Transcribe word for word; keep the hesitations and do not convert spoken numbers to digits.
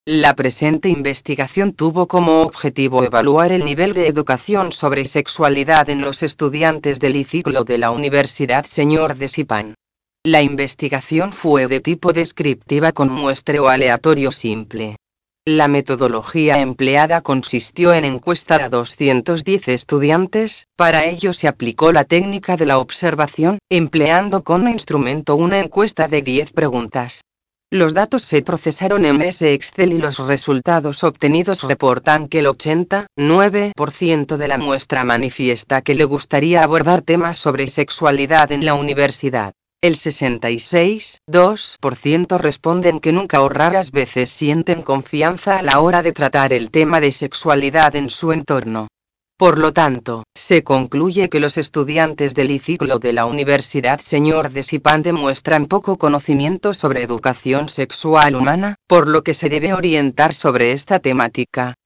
La presente investigación tuvo como objetivo evaluar el nivel de educación sobre sexualidad en los estudiantes del I-ciclo de la Universidad Señor de Sipán. La investigación fue de tipo descriptiva con muestreo aleatorio simple. La metodología empleada consistió en encuestar a doscientos diez estudiantes. Para ello se aplicó la técnica de la observación, empleando como instrumento una encuesta de diez preguntas. Los datos se procesaron en ese Excel y los resultados obtenidos reportan que el ochenta y nueve por ciento de la muestra manifiesta que le gustaría abordar temas sobre sexualidad en la universidad. El sesenta y seis punto dos por ciento responden que nunca o raras veces sienten confianza a la hora de tratar el tema de sexualidad en su entorno. Por lo tanto, se concluye que los estudiantes del I-ciclo de la Universidad Señor de Sipán demuestran poco conocimiento sobre educación sexual humana, por lo que se debe orientar sobre esta temática.